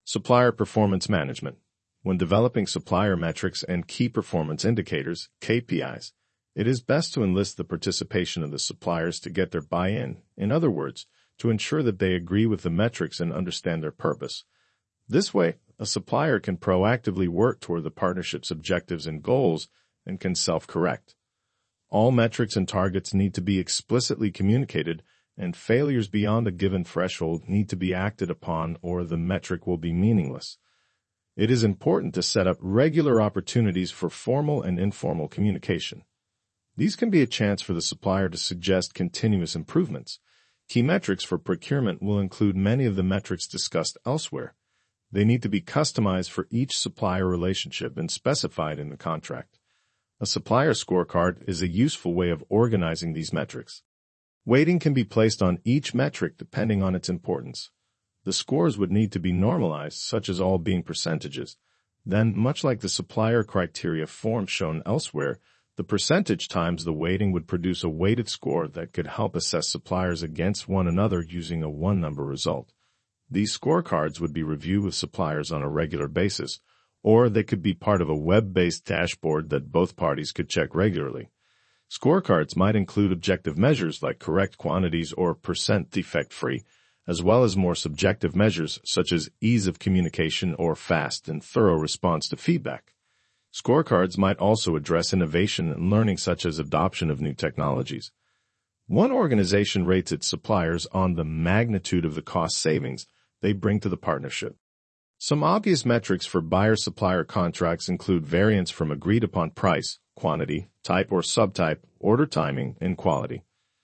Supplier performance management. When developing supplier metrics and key performance indicators, KPIs, it is best to enlist the participation of the suppliers to get their buy-in. In other words, to ensure that they agree with the metrics and understand their purpose. This way, a supplier can proactively work toward the partnership's objectives and goals and can self-correct. All metrics and targets need to be explicitly communicated, and failures beyond a given threshold need to be acted upon or the metric will be meaningless. It is important to set up regular opportunities for formal and informal communication. These can be a chance for the supplier to suggest continuous improvements. Key metrics for procurement will include many of the metrics discussed elsewhere. They need to be customized for each supplier relationship and specified in the contract. A supplier scorecard is a useful way of organizing these metrics. Weighting can be placed on each metric depending on its importance. The scores would need to be normalized, such as all being percentages. Then, much like the supplier criteria form shown elsewhere, the percentage times the weighting would produce a weighted score that could help assess suppliers against one another using a one-number result. These scorecards would be reviewed with suppliers on a regular basis, or they could be part of a web-based dashboard that both parties could check regularly. Scorecards might include objective measures like correct quantities or percent defect-free, as well as more subjective measures such as ease of communication or fast and thorough response to feedback. Scorecards might also address innovation and learning such as adoption of new technologies. One organization rates its suppliers on the magnitude of the cost savings they bring to the partnership. Some obvious metrics for buyer-supplier contracts include variance from agreed-upon price, quantity, type or subtype, order timing, and quality.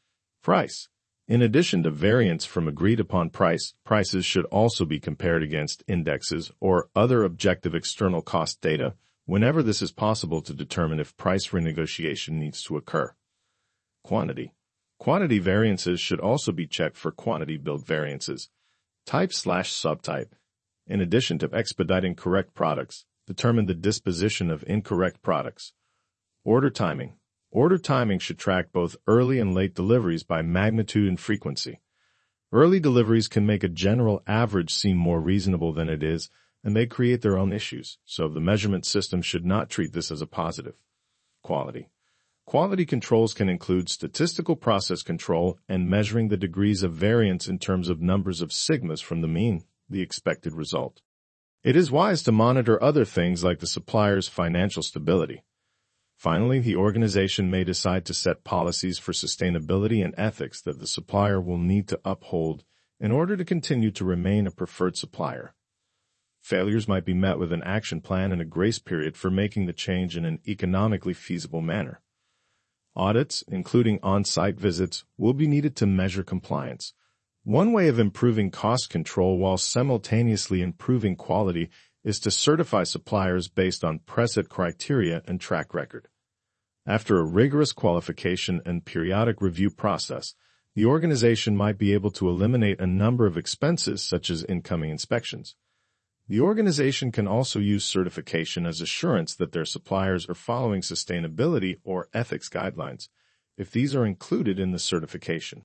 Price. In addition to variance from agreed-upon price, prices should also be compared against indexes or other objective external cost data whenever this is possible to determine if price renegotiation needs to occur. Quantity. Quantity variances should also be checked for quantity build variances. Type/subtype. In addition to expediting correct products, determine the disposition of incorrect products. Order timing. Order timing should track both early and late deliveries by magnitude and frequency. Early deliveries can make a general average seem more reasonable than it is, and they create their own issues, so the measurement system should not treat this as a positive. Quality. Quality controls can include statistical process control and measuring the degrees of variance in terms of numbers of sigmas from the mean, the expected result. It is wise to monitor other things like the supplier's financial stability. Finally, the organization may decide to set policies for sustainability and ethics that the supplier will need to uphold in order to continue to remain a preferred supplier. Failures might be met with an action plan and a grace period for making the change in an economically feasible manner. Audits, including on-site visits, will be needed to measure compliance. One way of improving cost control while simultaneously improving quality is to certify suppliers based on preset criteria and track record. After a rigorous qualification and periodic review process, the organization might be able to eliminate a number of expenses such as incoming inspections. The organization can also use certification as assurance that their suppliers are following sustainability or ethics guidelines, if these are included in the certification.